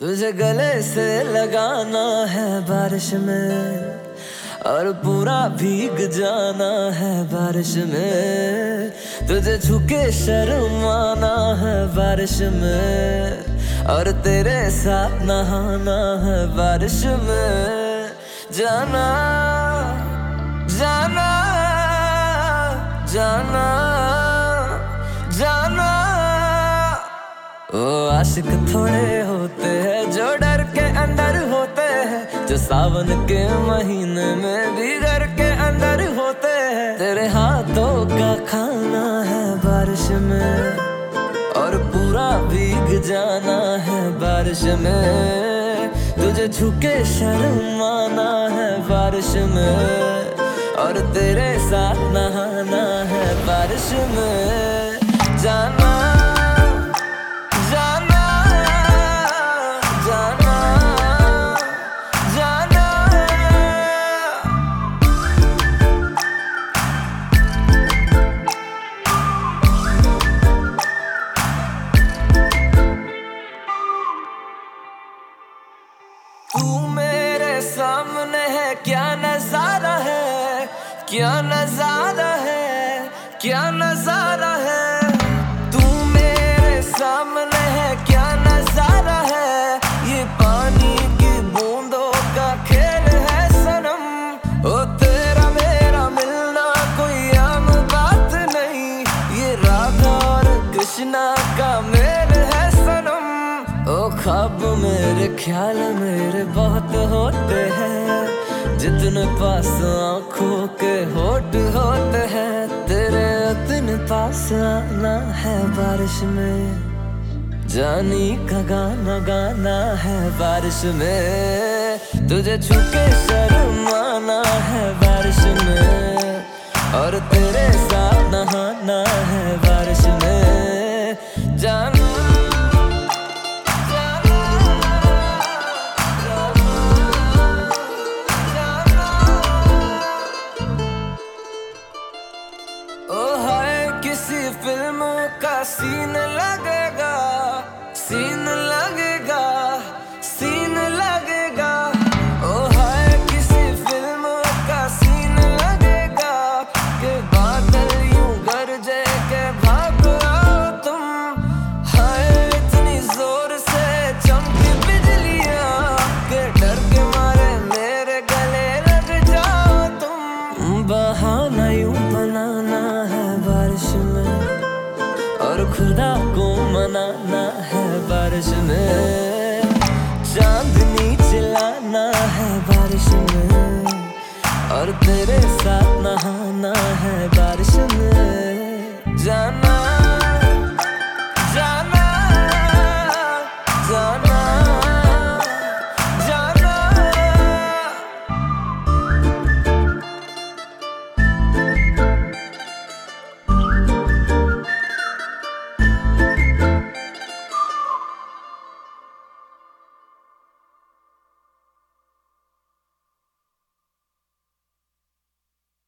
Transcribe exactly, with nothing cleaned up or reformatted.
तुझे गले से लगाना है बारिश में और पूरा भीग जाना है बारिश में। तुझे छूके शर्माना है बारिश में और तेरे साथ नहाना है बारिश में। जाना जाना जाना जाना। ओ आशिक थोड़े होते हैं जो डर के अंदर होते हैं, जो सावन के महीने में भी घर के अंदर होते हैं। तेरे हाथों का खाना है बारिश में और पूरा भीग जाना है बारिश में। तुझे छूके शर्माना है बारिश में और तेरे साथ नहाना है बारिश में। जाना जाना जाना जाना। तू मेरे सामने है, क्या नजारा है, क्या नजारा है, क्या नजारा है। तू मेरे सामने है, क्या नजारा है। ये पानी की बूंदों का खेल है सनम। ओ तेरा मेरा मिलना कोई आम बात नहीं, ये राधा और कृष्णा का मेल है सनम। ओ ख्वाब मेरे ख्याल मेरे बहुत होते हैं, जितने पास आंखों के होठ होते हैं। तेरे उतने पास आना है बारिश में, जानी का गाना गाना है बारिश में। तुझे छूके शर्माना है बारिश में और तेरे साथ नहाना है बारिश में। जाना किसी फिल्म का सीन लगेगा, सीन लगेगा, सीन लगेगा। ओ हाय किसी फिल्म का सीन लगेगा कि बादल यूं गरजे के भाग आओ तुम। हाय इतनी जोर से चमकी बिजलियां के डर के मारे मेरे गले लग जाओ तुम। बहाना यूं बनाना है बारिश में और खुदा को मनाना है बारिश में। चांदनी चिल्लाना है बारिश में और तेरे साथ नहाना है बारिश में। जाना